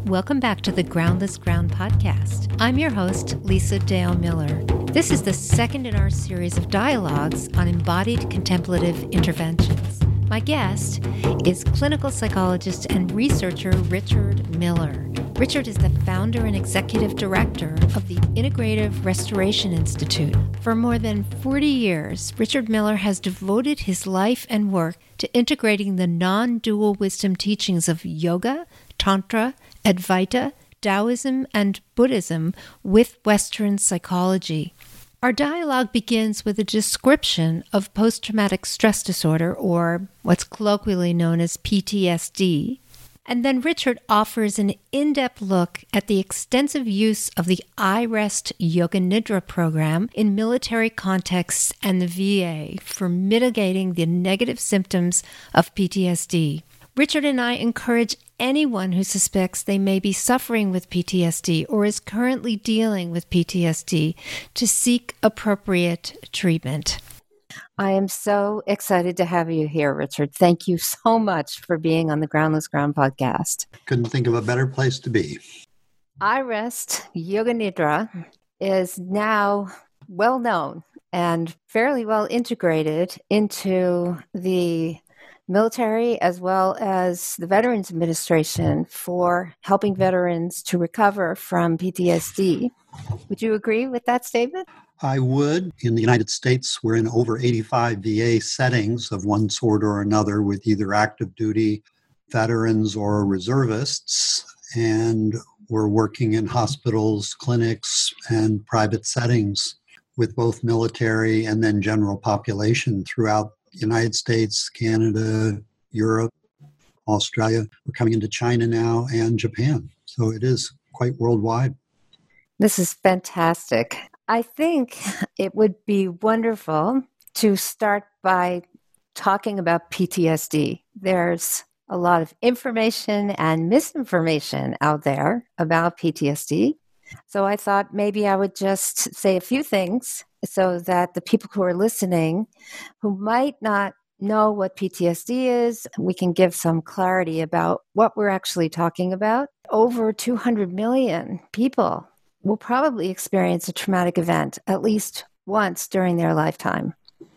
Welcome back to the Groundless Ground podcast. I'm your host, Lisa Dale Miller. This is the second in our series of dialogues on embodied contemplative interventions. My guest is clinical psychologist and researcher Richard Miller. Richard is the founder and executive director of the Integrative Restoration Institute. For more than 40 years, Richard Miller has devoted his life and work to integrating the non-dual wisdom teachings of yoga, Tantra, Advaita, Taoism, and Buddhism with Western psychology. Our dialogue begins with a description of post-traumatic stress disorder, or what's colloquially known as PTSD, and then Richard offers an in-depth look at the extensive use of the iRest Yoga Nidra program in military contexts and the VA for mitigating the negative symptoms of PTSD. Richard and I encourage anyone who suspects they may be suffering with PTSD or is currently dealing with PTSD to seek appropriate treatment. I am so excited to have you here, Richard. Thank you so much for being on the Groundless Ground podcast. Couldn't think of a better place to be. iRest Yoga Nidra is now well known and fairly well integrated into the military as well as the Veterans Administration for helping veterans to recover from PTSD. Would you agree with that statement? I would. In the United States, we're in over 85 VA settings of one sort or another with either active duty veterans or reservists, and we're working in hospitals, clinics, and private settings with both military and then general population throughout the United States, Canada, Europe, Australia. We're coming into China now and Japan. So it is quite worldwide. This is fantastic. I think it would be wonderful to start by talking about PTSD. There's a lot of information and misinformation out there about PTSD. So I thought maybe I would just say a few things so that the people who are listening who might not know what PTSD is, we can give some clarity about what we're actually talking about. Over 200 million people will probably experience a traumatic event at least once during their lifetime.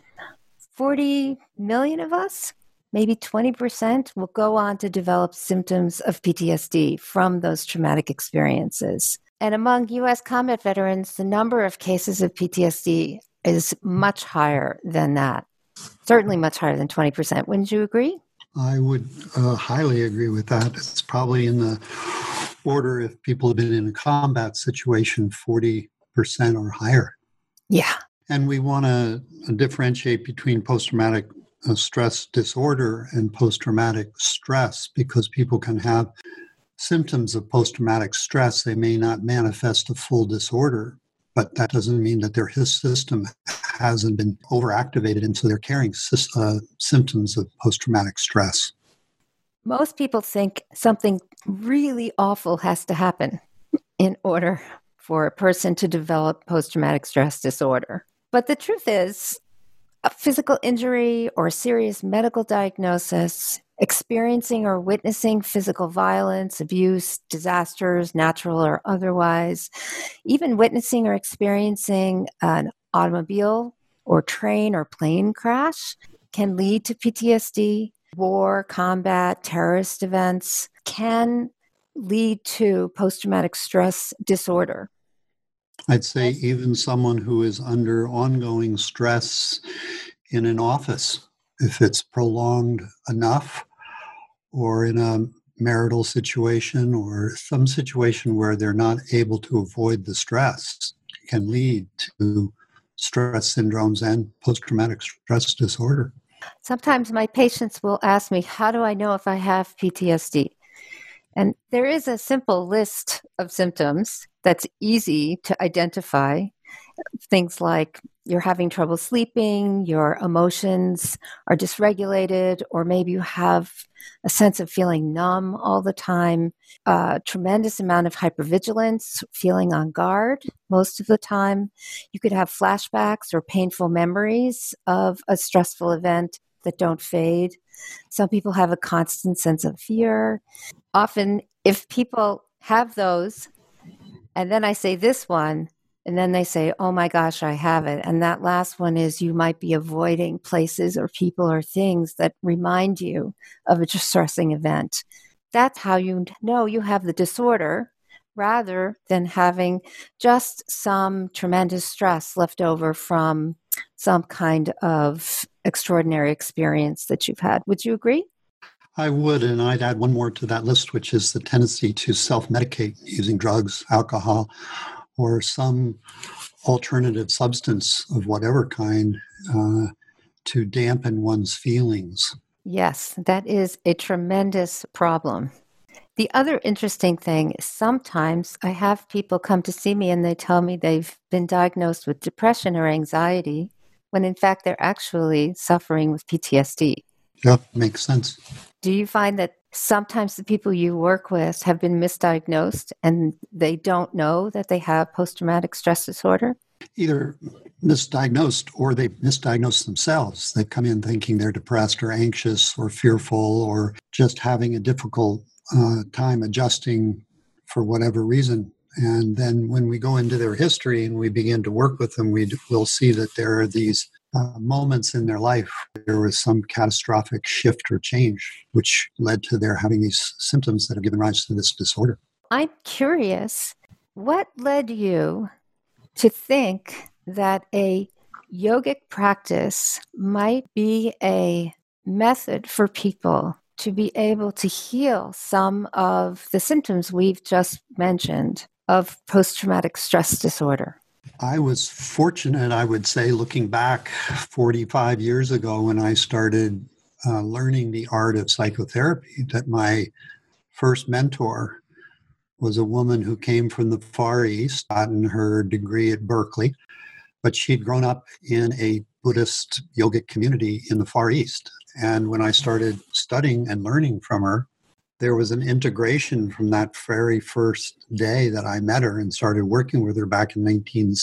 40 million of us, maybe 20%, will go on to develop symptoms of PTSD from those traumatic experiences. And among U.S. combat veterans, the number of cases of PTSD is much higher than that, certainly much higher than 20%. Wouldn't you agree? I would highly agree with that. It's probably in the order, if people have been in a combat situation, 40% or higher. Yeah. And we want to differentiate between post-traumatic stress disorder and post-traumatic stress, because people can have symptoms of post-traumatic stress. They may not manifest a full disorder, but that doesn't mean that their system hasn't been overactivated, and so they're carrying symptoms of post-traumatic stress. Most people think something really awful has to happen in order for a person to develop post-traumatic stress disorder. But the truth is, a physical injury or serious medical diagnosis, experiencing or witnessing physical violence, abuse, disasters, natural or otherwise, even witnessing or experiencing an automobile or train or plane crash can lead to PTSD. War, combat, terrorist events can lead to post-traumatic stress disorder. I'd say even someone who is under ongoing stress in an office, if it's prolonged enough, or in a marital situation or some situation where they're not able to avoid the stress, can lead to stress syndromes and post-traumatic stress disorder. Sometimes my patients will ask me, how do I know if I have PTSD? And there is a simple list of symptoms that's easy to identify. Things like you're having trouble sleeping, your emotions are dysregulated, or maybe you have a sense of feeling numb all the time, a tremendous amount of hypervigilance, feeling on guard most of the time. You could have flashbacks or painful memories of a stressful event that don't fade. Some people have a constant sense of fear. Often, if people have those, and then I say this one, and then they say, oh my gosh, I have it. And that last one is you might be avoiding places or people or things that remind you of a distressing event. That's how you know you have the disorder, rather than having just some tremendous stress left over from some kind of extraordinary experience that you've had. Would you agree? I would, and I'd add one more to that list, which is the tendency to self-medicate using drugs, alcohol, or some alternative substance of whatever kind to dampen one's feelings. Yes, that is a tremendous problem. The other interesting thing is sometimes I have people come to see me and they tell me they've been diagnosed with depression or anxiety when in fact they're actually suffering with PTSD. Yep, makes sense. Do you find that sometimes the people you work with have been misdiagnosed and they don't know that they have post-traumatic stress disorder? Either misdiagnosed or they misdiagnose themselves. They come in thinking they're depressed or anxious or fearful or just having a difficult time adjusting for whatever reason. And then when we go into their history and we begin to work with them, we'll see that there are these moments in their life where there was some catastrophic shift or change, which led to their having these symptoms that have given rise to this disorder. I'm curious, what led you to think that a yogic practice might be a method for people to be able to heal some of the symptoms we've just mentioned of post-traumatic stress disorder? I was fortunate, I would say, looking back 45 years ago when I started learning the art of psychotherapy, that my first mentor was a woman who came from the Far East, gotten her degree at Berkeley, but she'd grown up in a Buddhist yogic community in the Far East. And when I started studying and learning from her, there was an integration from that very first day that I met her and started working with her back in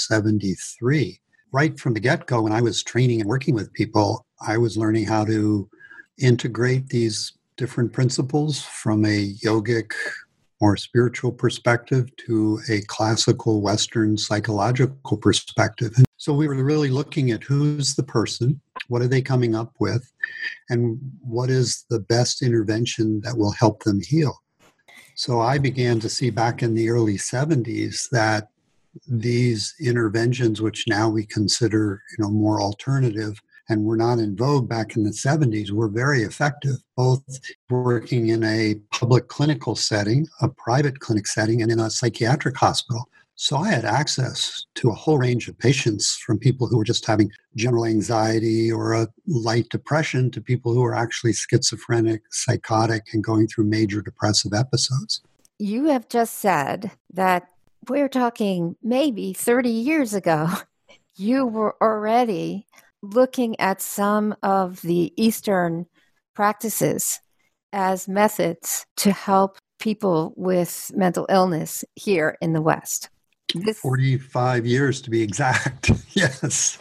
1973. Right from the get-go, when I was training and working with people, I was learning how to integrate these different principles from a yogic or spiritual perspective to a classical Western psychological perspective. And so we were really looking at who's the person, what are they coming up with, and what is the best intervention that will help them heal. So I began to see back in the early 70s that these interventions, which now we consider, more alternative and were not in vogue back in the 70s, were very effective, both working in a public clinical setting, a private clinic setting, and in a psychiatric hospital. So I had access to a whole range of patients, from people who were just having general anxiety or a light depression to people who are actually schizophrenic, psychotic, and going through major depressive episodes. You have just said that we're talking maybe 30 years ago. You were already looking at some of the Eastern practices as methods to help people with mental illness here in the West. 45 years to be exact. Yes.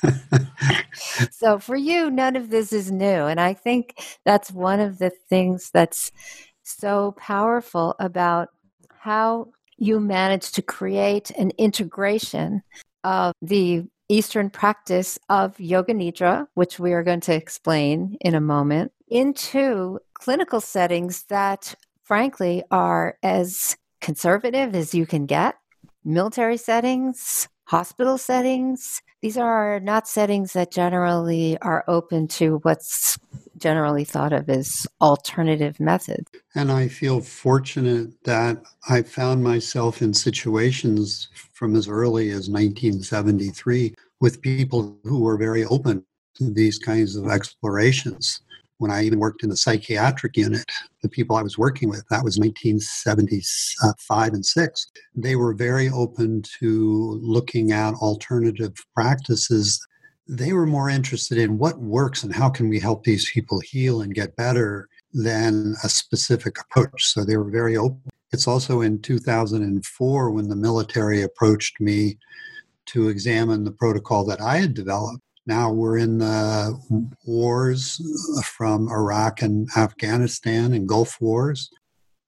So for you, none of this is new. And I think that's one of the things that's so powerful about how you manage to create an integration of the Eastern practice of Yoga Nidra, which we are going to explain in a moment, into clinical settings that, frankly, are as conservative as you can get. Military settings, hospital settings. These are not settings that generally are open to what's generally thought of as alternative methods. And I feel fortunate that I found myself in situations from as early as 1973 with people who were very open to these kinds of explorations. When I even worked in the psychiatric unit, the people I was working with, that was 1975 and 6, they were very open to looking at alternative practices. They were more interested in what works and how can we help these people heal and get better than a specific approach. So they were very open. It's also in 2004 when the military approached me to examine the protocol that I had developed. Now we're in the wars from Iraq and Afghanistan and Gulf Wars.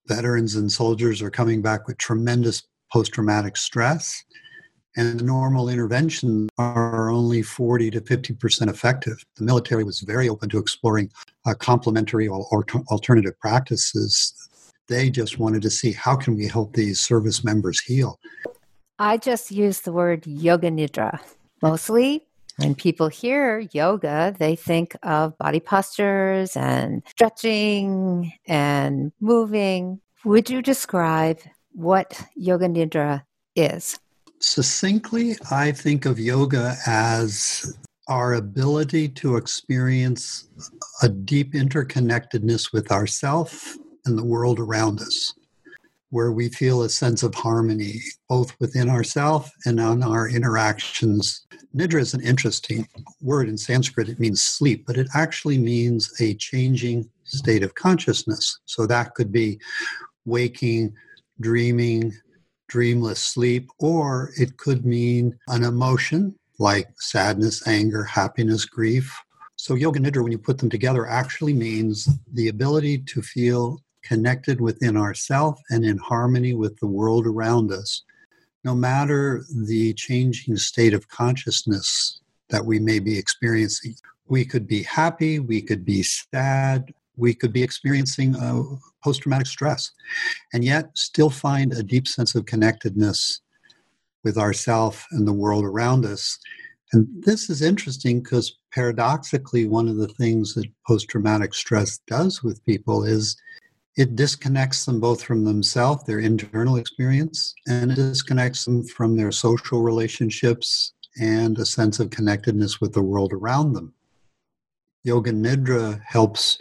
veterans and soldiers are coming back with tremendous post-traumatic stress, and the normal interventions are only 40 to 50% effective. The military was very open to exploring complementary or alternative practices. They just wanted to see how can we help these service members heal. I just use the word yoga nidra. Mostly when people hear yoga, they think of body postures and stretching and moving. Would you describe what yoga nidra is? Succinctly, I think of yoga as our ability to experience a deep interconnectedness with ourself and the world around us, where we feel a sense of harmony, both within ourselves and on our interactions. Nidra is an interesting word in Sanskrit. It means sleep, but it actually means a changing state of consciousness. So that could be waking, dreaming, dreamless sleep, or it could mean an emotion like sadness, anger, happiness, grief. So Yoga Nidra, when you put them together, actually means the ability to feel connected within ourselves and in harmony with the world around us, no matter the changing state of consciousness that we may be experiencing. We could be happy, we could be sad, we could be experiencing post-traumatic stress, and yet still find a deep sense of connectedness with ourselves and the world around us. And this is interesting because paradoxically, one of the things that post-traumatic stress does with people is it disconnects them both from themselves, their internal experience, and it disconnects them from their social relationships and a sense of connectedness with the world around them. Yoga Nidra helps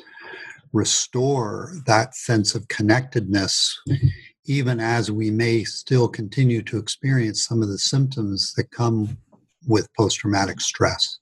restore that sense of connectedness, even as we may still continue to experience some of the symptoms that come with post-traumatic stress.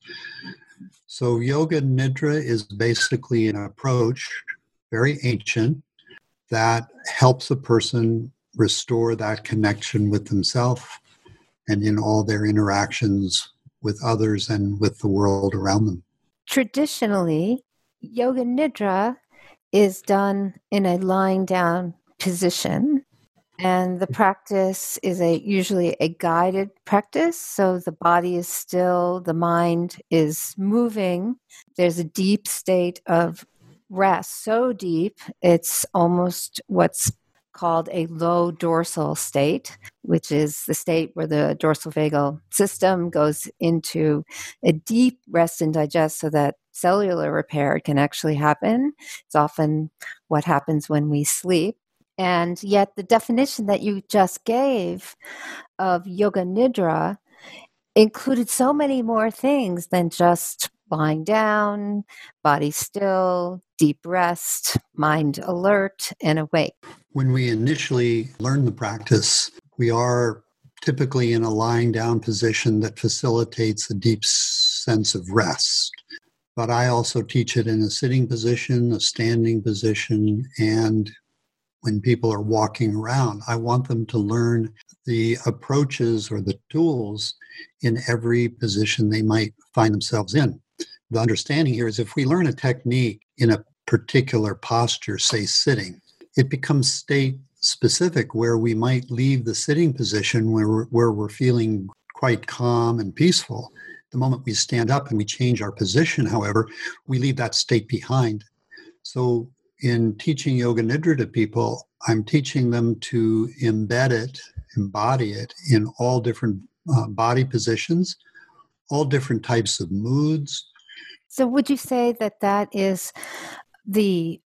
So Yoga Nidra is basically an approach, very ancient, that helps a person restore that connection with themselves and in all their interactions with others and with the world around them. Traditionally, Yoga Nidra is done in a lying down position, and the practice is usually a guided practice. So the body is still, the mind is moving. There's a deep state of rest, so deep it's almost what's called a low dorsal state, which is the state where the dorsal vagal system goes into a deep rest and digest so that cellular repair can actually happen. It's often what happens when we sleep. And yet the definition that you just gave of Yoga Nidra included so many more things than just lying down, body still, deep rest, mind alert and awake. When we initially learn the practice, we are typically in a lying down position that facilitates a deep sense of rest. But I also teach it in a sitting position, a standing position, and when people are walking around, I want them to learn the approaches or the tools in every position they might find themselves in. The understanding here is if we learn a technique in a particular posture, say sitting, it becomes state specific where we might leave the sitting position where we're feeling quite calm and peaceful. The moment we stand up and we change our position, however, we leave that state behind. So in teaching Yoga Nidra to people, I'm teaching them to embed it, embody it in all different body positions, all different types of moods. So would you say that that is the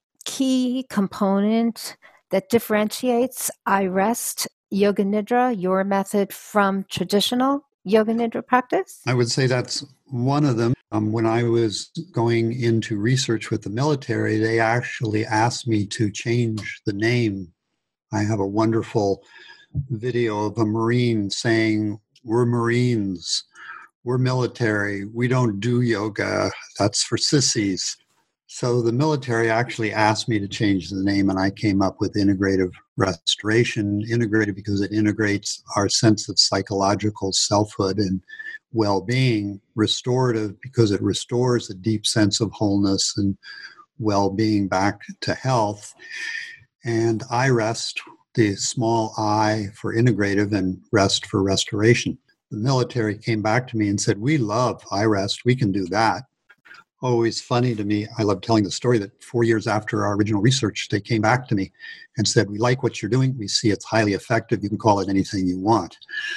key component that differentiates iRest Yoga Nidra, your method, from traditional Yoga Nidra practice? I would say that's one of them. When I was going into research with the military, they actually asked me to change the name. I have a wonderful video of a Marine saying, "We're Marines, we're military, we don't do yoga, that's for sissies." So the military actually asked me to change the name, and I came up with integrative restoration. Integrative because it integrates our sense of psychological selfhood and well-being. Restorative because it restores a deep sense of wholeness and well-being back to health. and iRest, the small I for integrative and rest for restoration. The military came back to me and said, we love iRest. We can do that. Always funny to me. I love telling the story that 4 years after our original research, they came back to me and said, we like what you're doing. We see it's highly effective. You can call it anything you want.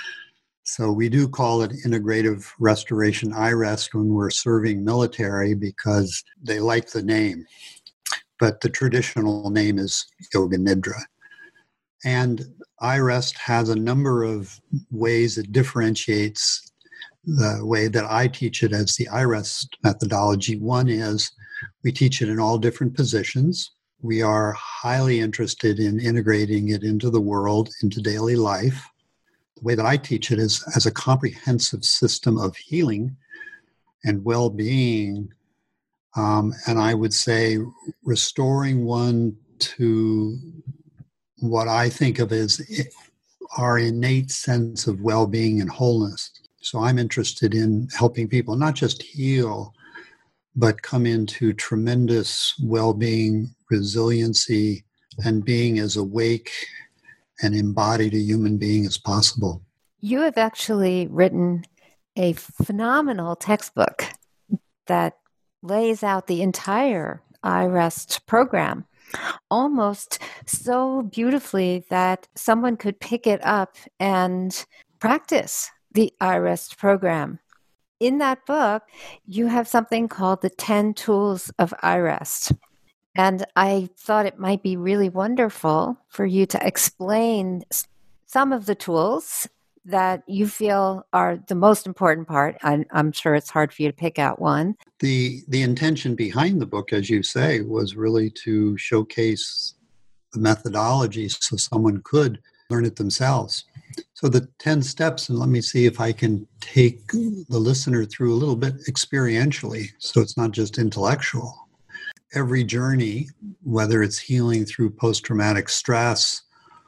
So we do call it integrative restoration iRest when we're serving military because they like the name. But the traditional name is Yoga Nidra. And iRest has a number of ways it differentiates the way that I teach it as the iRest methodology. One is we teach it in all different positions. We are highly interested in integrating it into the world, into daily life. The way that I teach it is as a comprehensive system of healing and well-being, and I would say restoring one to what I think of as our innate sense of well-being and wholeness. So I'm interested in helping people not just heal, but come into tremendous well-being, resiliency, and being as awake and embodied a human being as possible. You have actually written a phenomenal textbook that lays out the entire iRest program, almost so beautifully that someone could pick it up and practice the iRest program. In that book, you have something called the 10 Tools of iRest. And I thought it might be really wonderful for you to explain some of the tools that you feel are the most important part. I'm sure it's hard for you to pick out one. The intention behind the book, as you say, was really to showcase the methodology so someone could learn it themselves. So the 10 steps, and let me see if I can take the listener through a little bit experientially, so it's not just intellectual. Every journey, whether it's healing through post-traumatic stress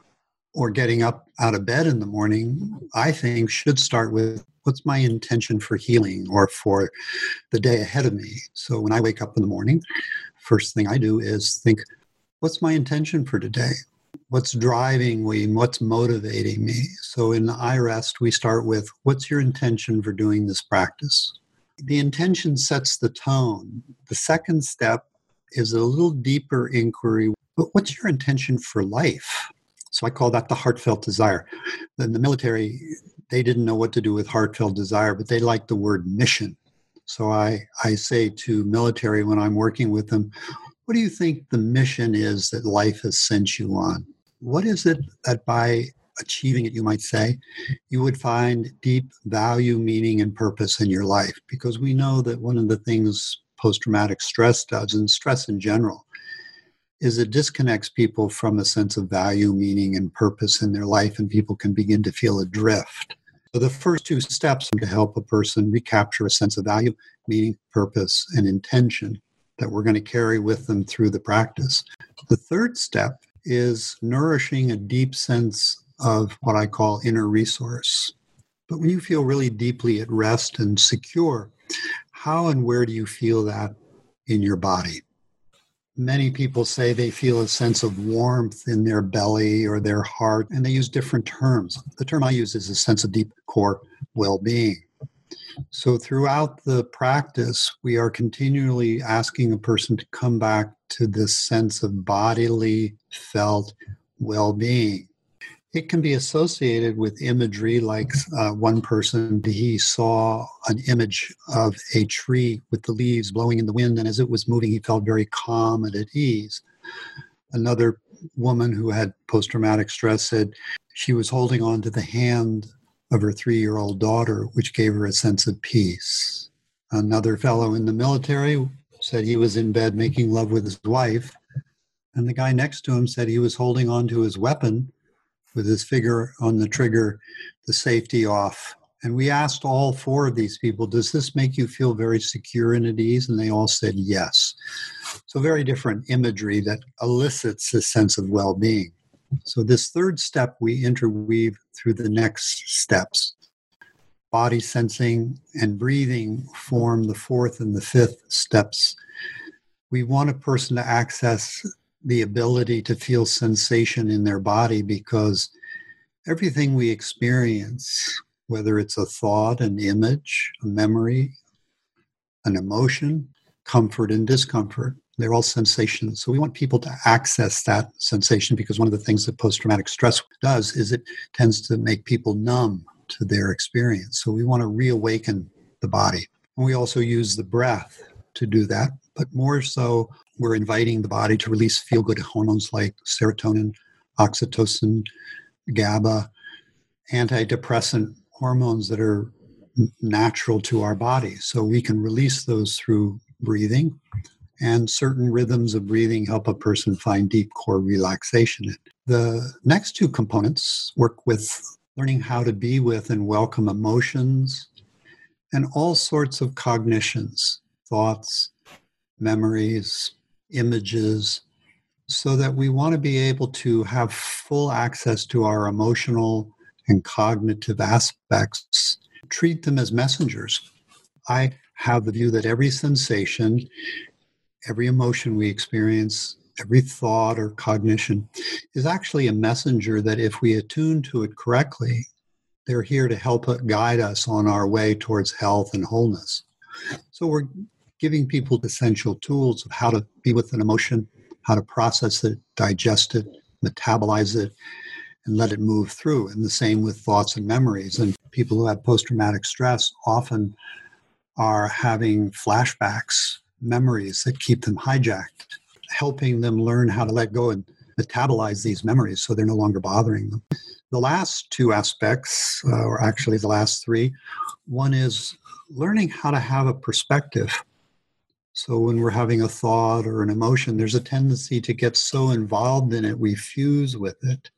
or getting up out of bed in the morning, I think should start with what's my intention for healing or for the day ahead of me. So when I wake up in the morning, first thing I do is think, what's my intention for today? What's driving me? What's motivating me? So in iRest, we start with, what's your intention for doing this practice? The intention sets the tone. The second step is a little deeper inquiry. But what's your intention for life? So I call that the heartfelt desire. In the military, they didn't know what to do with heartfelt desire, but they liked the word mission. So I say to military when I'm working with them, what do you think the mission is that life has sent you on? What is it that by achieving it, you might say, you would find deep value, meaning, and purpose in your life? Because we know that one of the things post-traumatic stress does, and stress in general, is it disconnects people from a sense of value, meaning, and purpose in their life, and people can begin to feel adrift. So the first two steps are to help a person recapture a sense of value, meaning, purpose, and intention that we're going to carry with them through the practice. The third step is nourishing a deep sense of what I call inner resource. But when you feel really deeply at rest and secure, how and where do you feel that in your body? Many people say they feel a sense of warmth in their belly or their heart, and they use different terms. The term I use is a sense of deep core well-being. So throughout the practice, we are continually asking a person to come back to this sense of bodily felt well-being. It can be associated with imagery, like one person, he saw an image of a tree with the leaves blowing in the wind, and as it was moving, he felt very calm and at ease. Another woman who had post-traumatic stress said she was holding on to the hand of her 3-year-old daughter, which gave her a sense of peace. Another fellow in the military said he was in bed making love with his wife, and the guy next to him said he was holding on to his weapon with his finger on the trigger, the safety off. And we asked all 4 of these people, does this make you feel very secure and at ease? And they all said yes. So very different imagery that elicits a sense of well-being. So this third step we interweave through the next steps. Body sensing and breathing form the 4th and the 5th steps. We want a person to access the ability to feel sensation in their body, because everything we experience, whether it's a thought, an image, a memory, an emotion, comfort and discomfort, they're all sensations. So we want people to access that sensation, because one of the things that post-traumatic stress does is it tends to make people numb to their experience. So we want to reawaken the body. And we also use the breath to do that, but more so we're inviting the body to release feel-good hormones like serotonin, oxytocin, GABA, antidepressant hormones that are natural to our body. So we can release those through breathing, and certain rhythms of breathing help a person find deep core relaxation. The next two components work with learning how to be with and welcome emotions and all sorts of cognitions, thoughts, memories, images, so that we want to be able to have full access to our emotional and cognitive aspects, treat them as messengers. I have the view that every sensation, every emotion we experience, every thought or cognition is actually a messenger that if we attune to it correctly, they're here to help guide us on our way towards health and wholeness. So we're giving people essential tools of how to be with an emotion, how to process it, digest it, metabolize it, and let it move through. And the same with thoughts and memories. And people who have post-traumatic stress often are having flashbacks, memories that keep them hijacked, helping them learn how to let go and metabolize these memories so they're no longer bothering them. The last two aspects, or actually the last three, one is learning how to have a perspective. So when we're having a thought or an emotion, there's a tendency to get so involved in it, we fuse with it.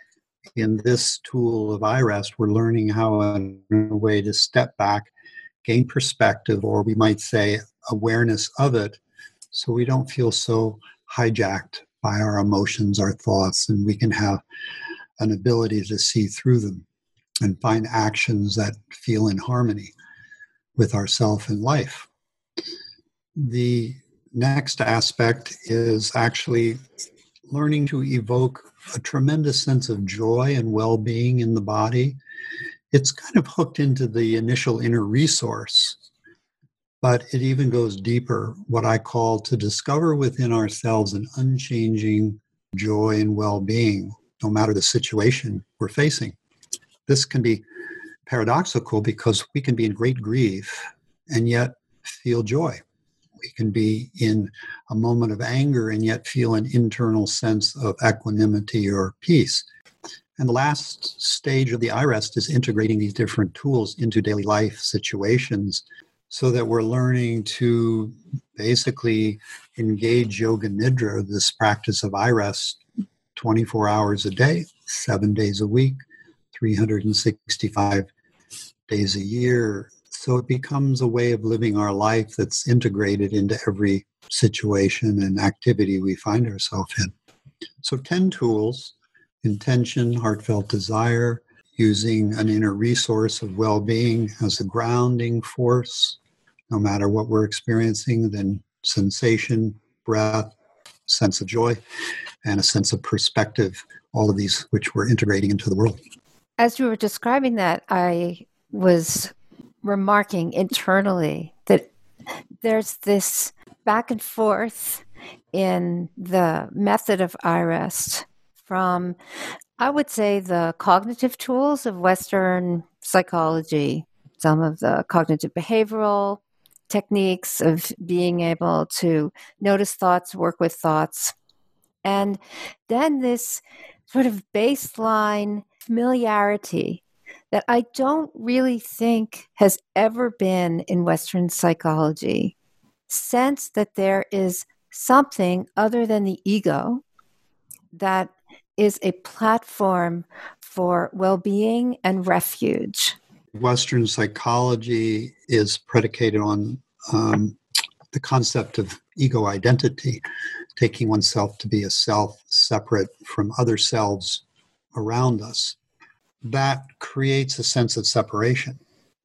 In this tool of iRest, we're learning how, in a way, to step back, gain perspective, or we might say awareness of it, so we don't feel so hijacked by our emotions, our thoughts, and we can have an ability to see through them and find actions that feel in harmony with ourself and life. The next aspect is actually learning to evoke a tremendous sense of joy and well-being in the body. It's kind of hooked into the initial inner resource, but it even goes deeper, what I call to discover within ourselves an unchanging joy and well-being, no matter the situation we're facing. This can be paradoxical because we can be in great grief and yet feel joy. We can be in a moment of anger and yet feel an internal sense of equanimity or peace. And the last stage of the iRest is integrating these different tools into daily life situations so that we're learning to basically engage Yoga Nidra, this practice of iRest, 24 hours a day, 7 days a week, 365 days a year. So it becomes a way of living our life that's integrated into every situation and activity we find ourselves in. So 10 tools: intention, heartfelt desire, using an inner resource of well-being as a grounding force, no matter what we're experiencing, then sensation, breath, sense of joy, and a sense of perspective, all of these which we're integrating into the world. As you were describing that, I was remarking internally that there's this back and forth in the method of iRest from, I would say, the cognitive tools of Western psychology, some of the cognitive behavioral techniques of being able to notice thoughts, work with thoughts, and then this sort of baseline familiarity that I don't really think has ever been in Western psychology. Sense that there is something other than the ego that is a platform for well-being and refuge. Western psychology is predicated on the concept of ego identity, taking oneself to be a self separate from other selves around us. That creates a sense of separation.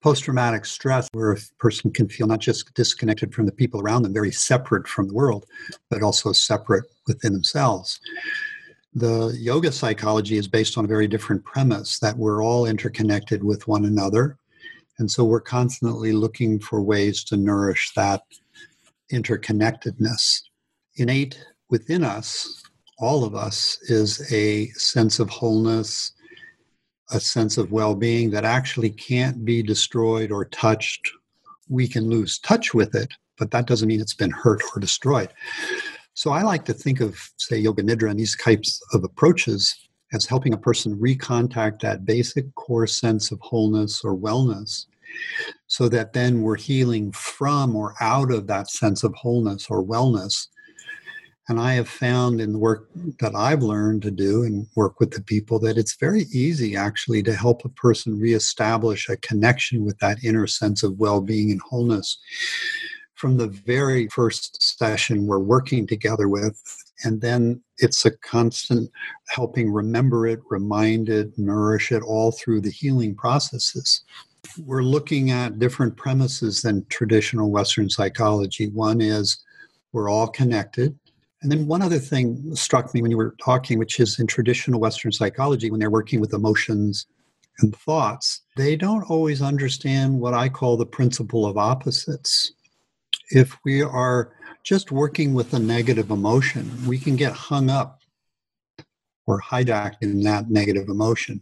post-traumatic stress, where a person can feel not just disconnected from the people around them, very separate from the world, but also separate within themselves. The yoga psychology is based on a very different premise, that we're all interconnected with one another. And so we're constantly looking for ways to nourish that interconnectedness. Innate within us, all of us, is a sense of wholeness, a sense of well-being that actually can't be destroyed or touched. We can lose touch with it, but that doesn't mean it's been hurt or destroyed. So I like to think of, say, Yoga Nidra and these types of approaches as helping a person recontact that basic core sense of wholeness or wellness, so that then we're healing from or out of that sense of wholeness or wellness. And I have found in the work that I've learned to do and work with the people that it's very easy actually to help a person reestablish a connection with that inner sense of well-being and wholeness from the very first session we're working together with. And then it's a constant helping remember it, remind it, nourish it all through the healing processes. We're looking at different premises than traditional Western psychology. One is we're all connected. And then one other thing struck me when you were talking, which is in traditional Western psychology, when they're working with emotions and thoughts, they don't always understand what I call the principle of opposites. If we are just working with a negative emotion, we can get hung up or hijacked in that negative emotion.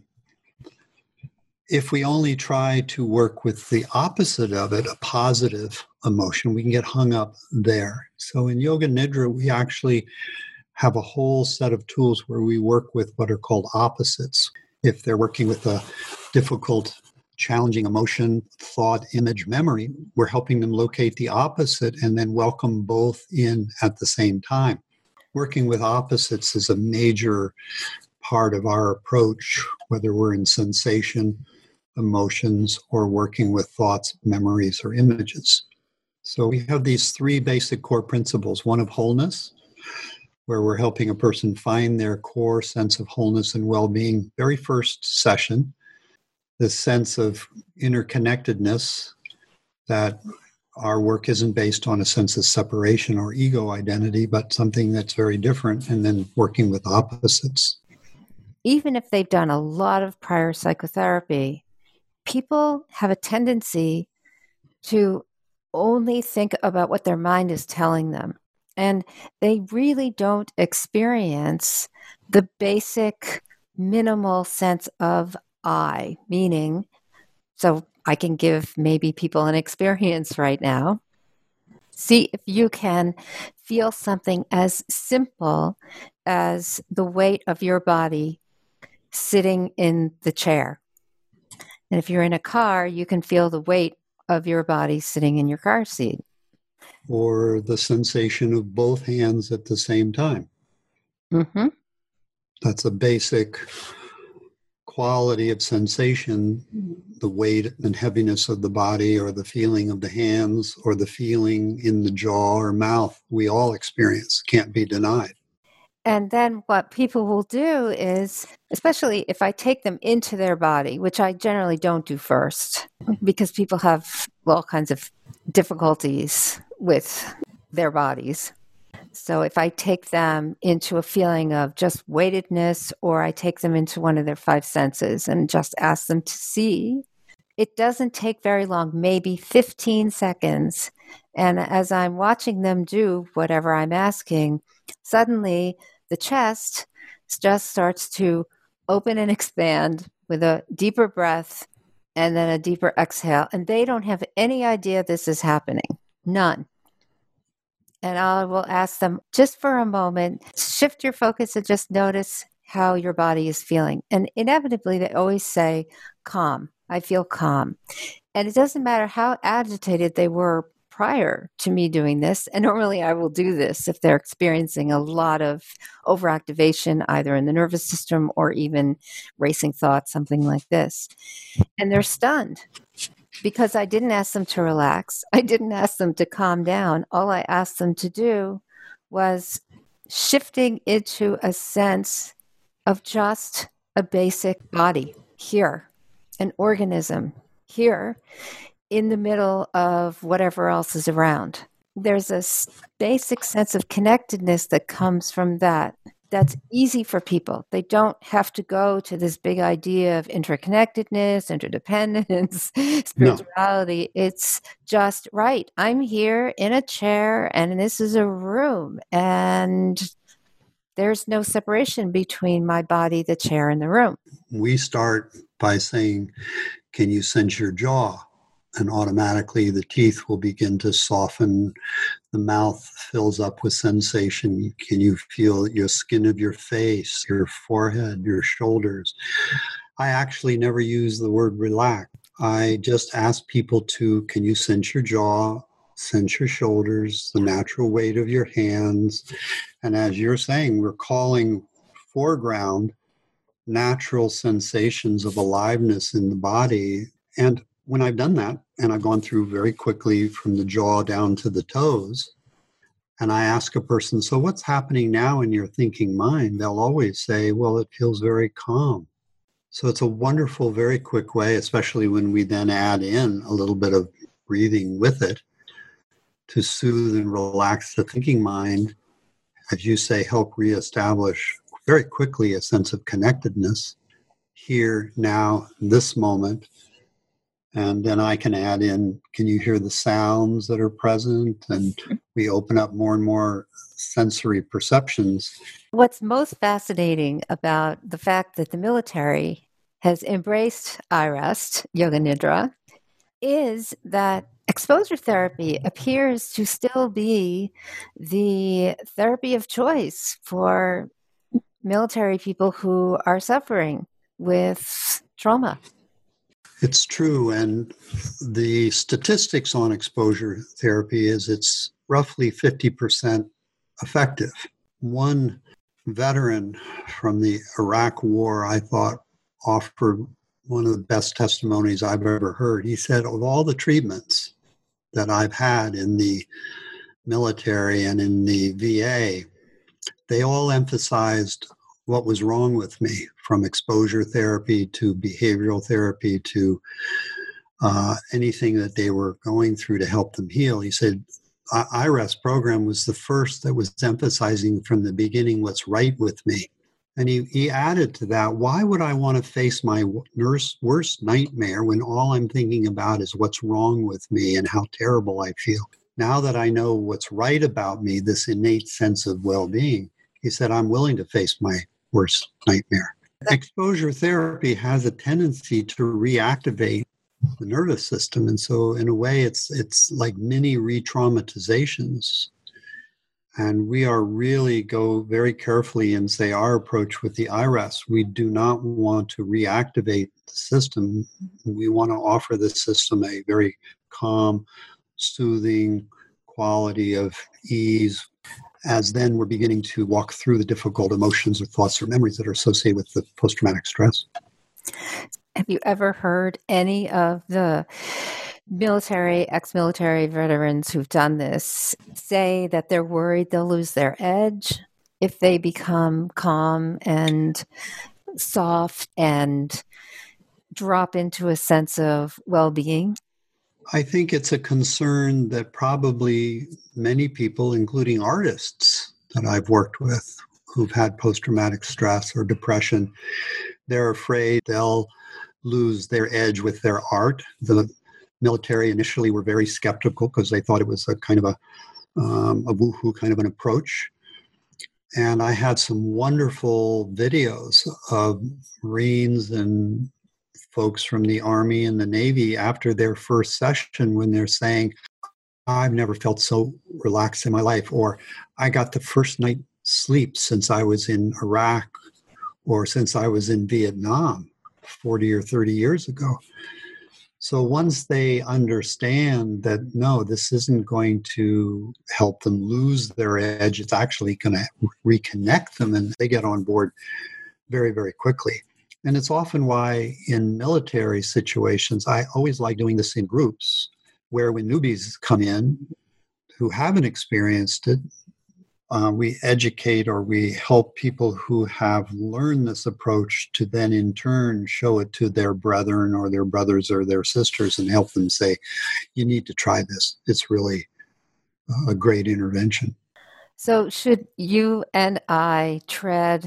If we only try to work with the opposite of it, a positive emotion, we can get hung up there. So in Yoga Nidra, we actually have a whole set of tools where we work with what are called opposites. If they're working with a difficult, challenging emotion, thought, image, memory, we're helping them locate the opposite and then welcome both in at the same time. Working with opposites is a major part of our approach, whether we're in sensation, emotions, or working with thoughts, memories, or images. So we have these three basic core principles: one of wholeness, where we're helping a person find their core sense of wholeness and well-being, very first session. The sense of interconnectedness, that our work isn't based on a sense of separation or ego identity, but something that's very different, and then working with opposites. Even if they've done a lot of prior psychotherapy, people have a tendency to only think about what their mind is telling them. And they really don't experience the basic minimal sense of I, meaning, so I can give maybe people an experience right now. See if you can feel something as simple as the weight of your body sitting in the chair. And if you're in a car, you can feel the weight of your body sitting in your car seat. Or the sensation of both hands at the same time. Mm-hmm. That's a basic quality of sensation, the weight and heaviness of the body, or the feeling of the hands, or the feeling in the jaw or mouth. We all experience, can't be denied. And then what people will do is, especially if I take them into their body, which I generally don't do first, because people have all kinds of difficulties with their bodies. So if I take them into a feeling of just weightedness, or I take them into one of their five senses and just ask them to see, it doesn't take very long, maybe 15 seconds. And as I'm watching them do whatever I'm asking, suddenly the chest just starts to open and expand with a deeper breath and then a deeper exhale. And they don't have any idea this is happening. None. And I will ask them, just for a moment, shift your focus and just notice how your body is feeling. And inevitably, they always say, calm. I feel calm. And it doesn't matter how agitated they were prior to me doing this. And normally I will do this if they're experiencing a lot of overactivation, either in the nervous system or even racing thoughts, something like this. And they're stunned because I didn't ask them to relax. I didn't ask them to calm down. All I asked them to do was shifting into a sense of just a basic body here, an organism here in the middle of whatever else is around. There's a basic sense of connectedness that comes from that. That's easy for people. They don't have to go to this big idea of interconnectedness, interdependence, spirituality. No. It's just, right, I'm here in a chair and this is a room, and there's no separation between my body, the chair, and the room. We start by saying, can you sense your jaw? And automatically the teeth will begin to soften. The mouth fills up with sensation. Can you feel your skin of your face, your forehead, your shoulders? I actually never use the word relax. I just ask people to, can you sense your jaw, sense your shoulders, the natural weight of your hands? And as you're saying, we're calling foreground natural sensations of aliveness in the body. And when I've done that, and I've gone through very quickly from the jaw down to the toes, and I ask a person, so what's happening now in your thinking mind? They'll always say, well, it feels very calm. So it's a wonderful, very quick way, especially when we then add in a little bit of breathing with it to soothe and relax the thinking mind. As you say, help reestablish very quickly a sense of connectedness here, now, this moment. And then I can add in, can you hear the sounds that are present? And we open up more and more sensory perceptions. What's most fascinating about the fact that the military has embraced iRest, Yoga Nidra, is that exposure therapy appears to still be the therapy of choice for military people who are suffering with trauma. It's true, and the statistics on exposure therapy is it's roughly 50% effective. One veteran from the Iraq War, I thought, offered one of the best testimonies I've ever heard. He said, of all the treatments that I've had in the military and in the VA, they all emphasized what was wrong with me, from exposure therapy to behavioral therapy to anything that they were going through to help them heal. He said, iRest program was the first that was emphasizing from the beginning what's right with me. And he added to that, why would I want to face my worst nightmare when all I'm thinking about is what's wrong with me and how terrible I feel? Now that I know what's right about me, this innate sense of well-being, he said, I'm willing to face my worst nightmare. Exposure therapy has a tendency to reactivate the nervous system. And so in a way, it's like mini re-traumatizations. And we are really go very carefully and say our approach with the iRest, we do not want to reactivate the system. We want to offer the system a very calm, soothing quality of ease, as then we're beginning to walk through the difficult emotions or thoughts or memories that are associated with the post-traumatic stress. Have you ever heard any of the military, ex-military veterans who've done this say that they're worried they'll lose their edge if they become calm and soft and drop into a sense of well-being? I think it's a concern that probably many people, including artists that I've worked with who've had post-traumatic stress or depression, they're afraid they'll lose their edge with their art. The military initially were very skeptical because they thought it was a kind of a woohoo kind of an approach. And I had some wonderful videos of Marines and folks from the Army and the Navy after their first session when they're saying, I've never felt so relaxed in my life, or I got the first night sleep since I was in Iraq or since I was in Vietnam 40 or 30 years ago. So once they understand that, no, this isn't going to help them lose their edge, it's actually going to reconnect them, and they get on board very, very quickly. And it's often why in military situations, I always like doing this in groups, where when newbies come in who haven't experienced it, we educate or we help people who have learned this approach to then in turn show it to their brethren or their brothers or their sisters and help them say, you need to try this. It's really a great intervention. So should you and I tread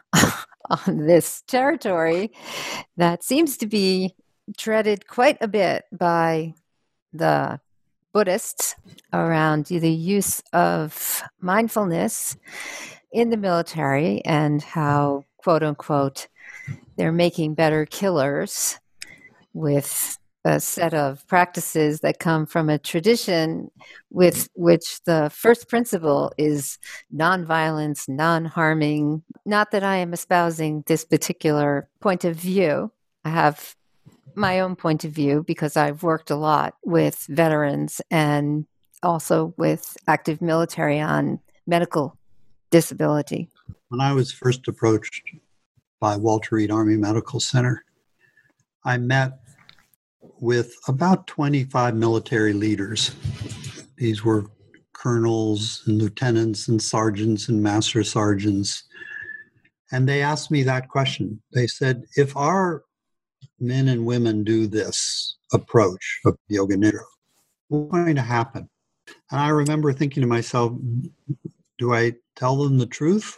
on this territory that seems to be treaded quite a bit by the Buddhists around the use of mindfulness in the military and how, quote unquote, they're making better killers with a set of practices that come from a tradition with which the first principle is nonviolence, non-harming. Not that I am espousing this particular point of view. I have my own point of view because I've worked a lot with veterans and also with active military on medical disability. When I was first approached by Walter Reed Army Medical Center, I met with about 25 military leaders. These were colonels and lieutenants and sergeants and master sergeants. And they asked me that question. They said, if our men and women do this approach of Yoga Nidra, what's going to happen? And I remember thinking to myself, do I tell them the truth?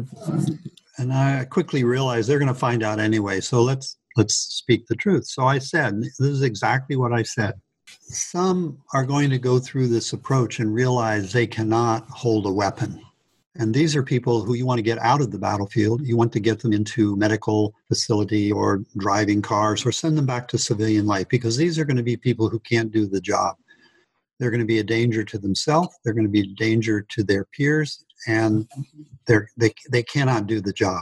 And I quickly realized they're going to find out anyway. So let's speak the truth. So I said, this is exactly what I said. Some are going to go through this approach and realize they cannot hold a weapon. And these are people who you want to get out of the battlefield. You want to get them into medical facility or driving cars or send them back to civilian life, because these are going to be people who can't do the job. They're going to be a danger to themselves. They're going to be a danger to their peers, and they cannot do the job.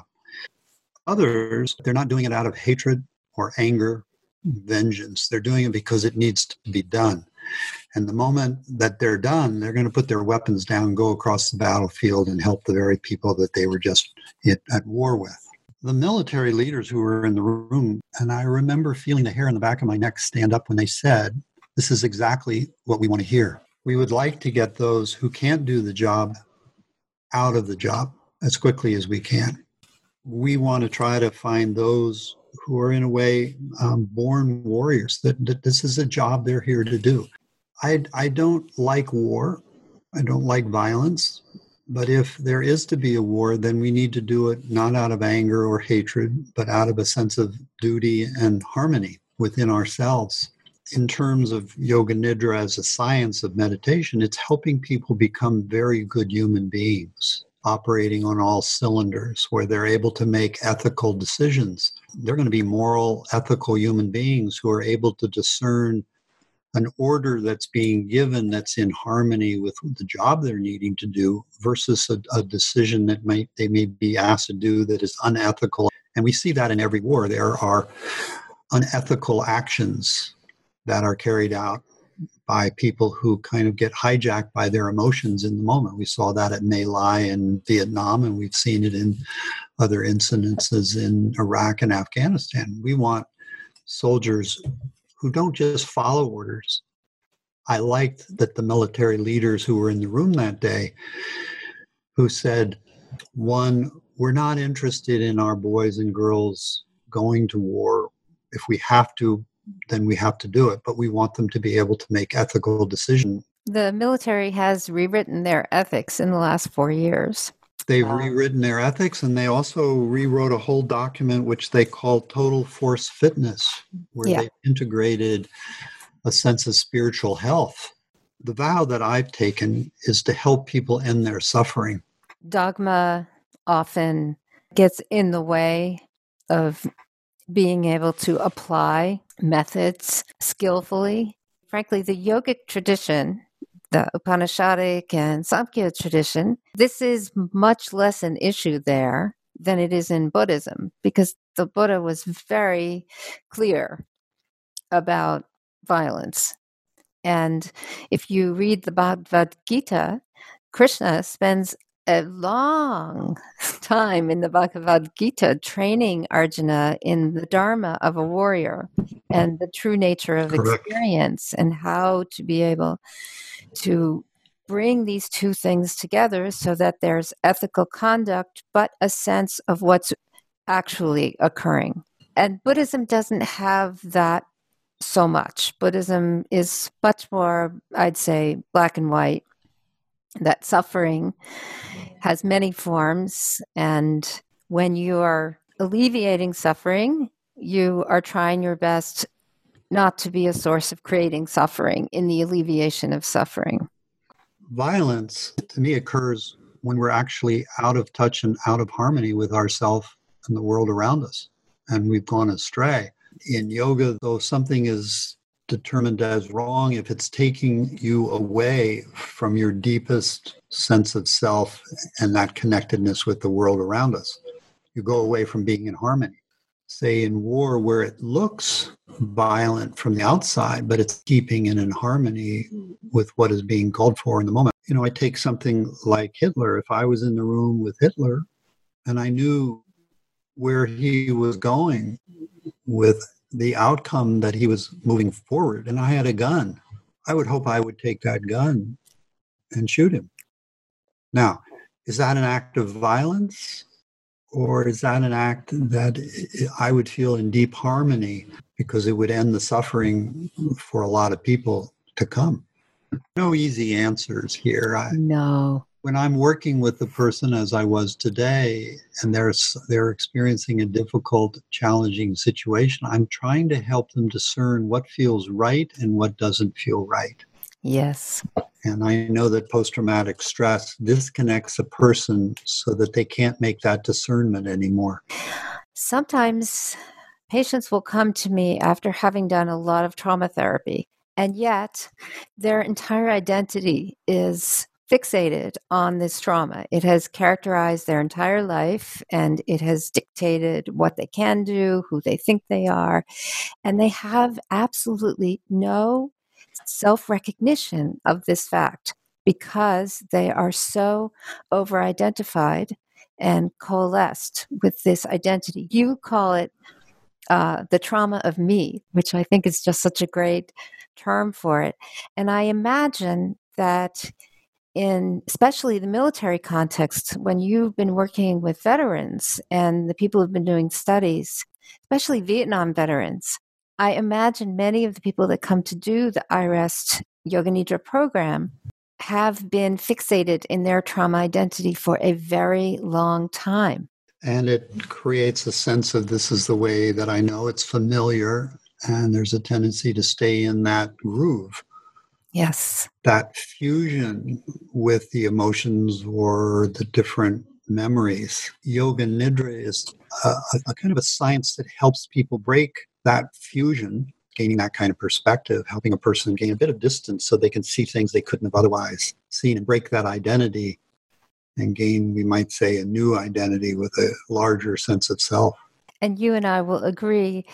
Others, they're not doing it out of hatred or anger, vengeance. They're doing it because it needs to be done. And the moment that they're done, they're going to put their weapons down, go across the battlefield, and help the very people that they were just at war with. The military leaders who were in the room, and I remember feeling the hair on the back of my neck stand up when they said, this is exactly what we want to hear. We would like to get those who can't do the job out of the job as quickly as we can. We want to try to find those who are in a way born warriors, that this is a job they're here to do. I don't like war. I don't like violence. But if there is to be a war, then we need to do it not out of anger or hatred, but out of a sense of duty and harmony within ourselves. In terms of Yoga Nidra as a science of meditation, it's helping people become very good human beings, operating on all cylinders, where they're able to make ethical decisions. They're going to be moral, ethical human beings who are able to discern an order that's being given that's in harmony with the job they're needing to do versus a decision that they may be asked to do that is unethical. And we see that in every war. There are unethical actions that are carried out by people who kind of get hijacked by their emotions in the moment. We saw that at My Lai in Vietnam, and we've seen it in other incidences in Iraq and Afghanistan. We want soldiers who don't just follow orders. I liked that the military leaders who were in the room that day, who said, one, we're not interested in our boys and girls going to war. If we have to, then we have to do it, but we want them to be able to make ethical decisions. The military has rewritten their ethics in the last 4 years. They've rewritten their ethics, and they also rewrote a whole document which they call Total Force Fitness, where they integrated a sense of spiritual health. The vow that I've taken is to help people end their suffering. Dogma often gets in the way of being able to apply methods skillfully. Frankly, the yogic tradition, the Upanishadic and Samkhya tradition, this is much less an issue there than it is in Buddhism, because the Buddha was very clear about violence. And if you read the Bhagavad Gita, Krishna spends a long time in the Bhagavad Gita training Arjuna in the dharma of a warrior and the true nature of experience and how to be able to bring these two things together so that there's ethical conduct, but a sense of what's actually occurring. And Buddhism doesn't have that so much. Buddhism is much more, I'd say, black and white, that suffering has many forms. And when you are alleviating suffering, you are trying your best not to be a source of creating suffering in the alleviation of suffering. Violence, to me, occurs when we're actually out of touch and out of harmony with ourselves and the world around us, and we've gone astray. In yoga, though something is determined as wrong, if it's taking you away from your deepest sense of self and that connectedness with the world around us, you go away from being in harmony. Say in war, where it looks violent from the outside, but it's keeping it in harmony with what is being called for in the moment. I take something like Hitler. If I was in the room with Hitler and I knew where he was going with the outcome that he was moving forward, and I had a gun, I would hope I would take that gun and shoot him. Now, is that an act of violence? Or is that an act that I would feel in deep harmony because it would end the suffering for a lot of people to come? No easy answers here. No. When I'm working with the person as I was today, and they're experiencing a difficult, challenging situation, I'm trying to help them discern what feels right and what doesn't feel right. Yes. And I know that post-traumatic stress disconnects a person so that they can't make that discernment anymore. Sometimes patients will come to me after having done a lot of trauma therapy, and yet their entire identity is fixated on this trauma. It has characterized their entire life, and it has dictated what they can do, who they think they are, and they have absolutely no self-recognition of this fact because they are so over-identified and coalesced with this identity. You call it the trauma of me, which I think is just such a great term for it. And I imagine that in especially the military context, when you've been working with veterans and the people who've been doing studies, especially Vietnam veterans, I imagine many of the people that come to do the iRest Yoga Nidra program have been fixated in their trauma identity for a very long time. And it creates a sense of this is the way that I know, it's familiar, and there's a tendency to stay in that groove. Yes. That fusion with the emotions or the different memories. Yoga Nidra is a kind of a science that helps people break that fusion, gaining that kind of perspective, helping a person gain a bit of distance so they can see things they couldn't have otherwise seen and break that identity and gain, we might say, a new identity with a larger sense of self. And you and I will agree,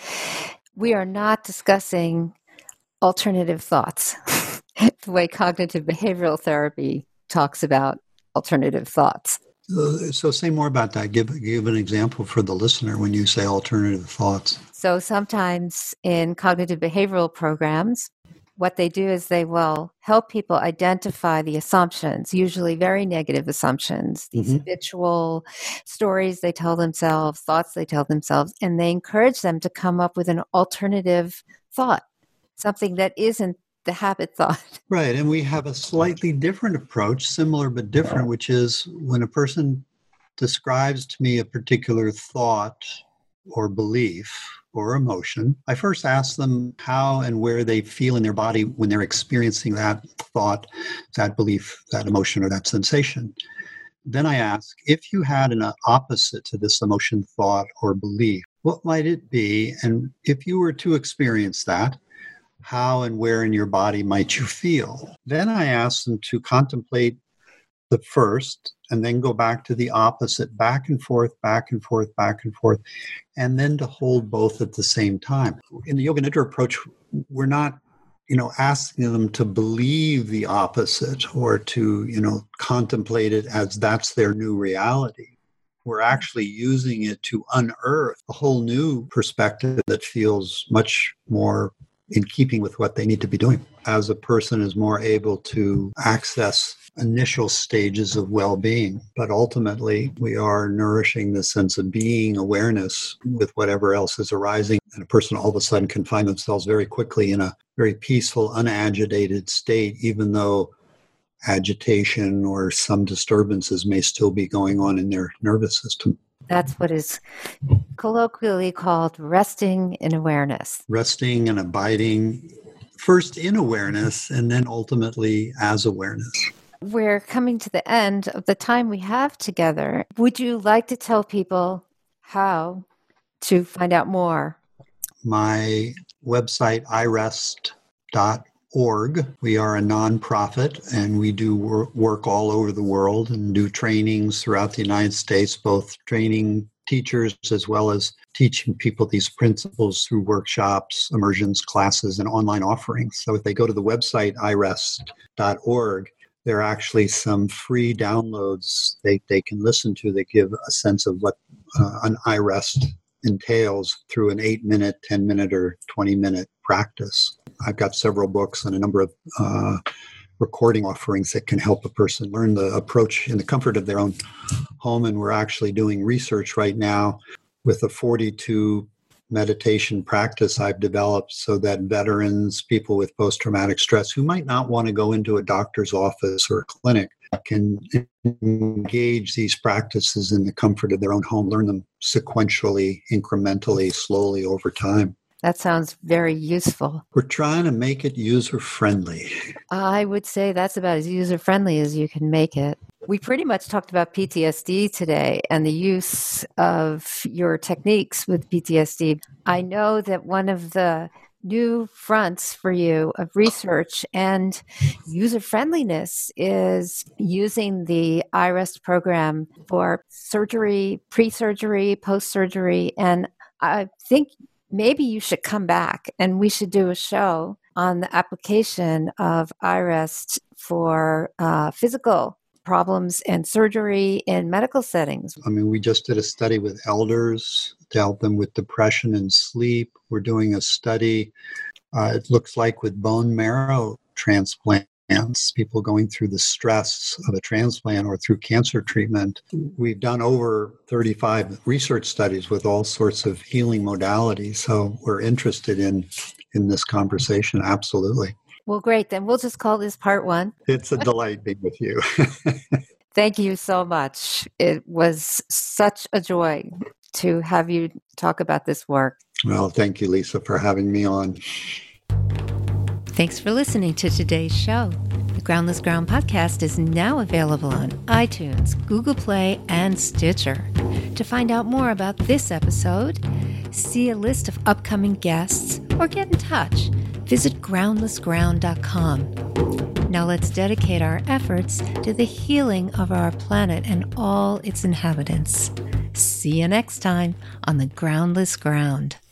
we are not discussing alternative thoughts, the way cognitive behavioral therapy talks about alternative thoughts. So say more about that. Give an example for the listener when you say alternative thoughts. So sometimes in cognitive behavioral programs, what they do is they will help people identify the assumptions, usually very negative assumptions, these habitual stories they tell themselves, thoughts they tell themselves, and they encourage them to come up with an alternative thought, something that isn't the habit thought. Right. And we have a slightly different approach, similar but different, which is when a person describes to me a particular thought or belief or emotion, I first ask them how and where they feel in their body when they're experiencing that thought, that belief, that emotion, or that sensation. Then I ask, if you had an opposite to this emotion, thought, or belief, what might it be? And if you were to experience that, how and where in your body might you feel? Then I ask them to contemplate the first and then go back to the opposite, back and forth, back and forth, back and forth, and then to hold both at the same time. In the Yoga Nidra approach, we're not, asking them to believe the opposite or to, contemplate it as that's their new reality. We're actually using it to unearth a whole new perspective that feels much more in keeping with what they need to be doing. As a person is more able to access initial stages of well-being, but ultimately we are nourishing the sense of being awareness with whatever else is arising. And a person all of a sudden can find themselves very quickly in a very peaceful, unagitated state, even though agitation or some disturbances may still be going on in their nervous system. That's what is colloquially called resting in awareness. Resting and abiding, first in awareness and then ultimately as awareness. We're coming to the end of the time we have together. Would you like to tell people how to find out more? My website, irest.org. We are a nonprofit, and we do work all over the world and do trainings throughout the United States, both training teachers as well as teaching people these principles through workshops, immersions, classes, and online offerings. So if they go to the website, irest.org, there are actually some free downloads they can listen to that give a sense of what an iRest entails through an 8-minute, 10-minute, or 20-minute practice. I've got several books and a number of recording offerings that can help a person learn the approach in the comfort of their own home. And we're actually doing research right now with a 42 meditation practice I've developed so that veterans, people with post-traumatic stress who might not want to go into a doctor's office or a clinic can engage these practices in the comfort of their own home, learn them sequentially, incrementally, slowly over time. That sounds very useful. We're trying to make it user-friendly. I would say that's about as user-friendly as you can make it. We pretty much talked about PTSD today and the use of your techniques with PTSD. I know that one of the new fronts for you of research and user-friendliness is using the iRest program for surgery, pre-surgery, post-surgery, and I think maybe you should come back and we should do a show on the application of iRest for physical problems and surgery in medical settings. I mean, we just did a study with elders to help them with depression and sleep. We're doing a study, it looks like with bone marrow transplants, people going through the stress of a transplant or through cancer treatment. We've done over 35 research studies with all sorts of healing modalities. So we're interested in this conversation, absolutely. Well, great. Then we'll just call this part one. It's a delight being with you. Thank you so much. It was such a joy to have you talk about this work. Well, thank you, Lisa, for having me on. Thanks for listening to today's show. The Groundless Ground podcast is now available on iTunes, Google Play, and Stitcher. To find out more about this episode, see a list of upcoming guests, or get in touch, visit groundlessground.com. Now let's dedicate our efforts to the healing of our planet and all its inhabitants. See you next time on the Groundless Ground.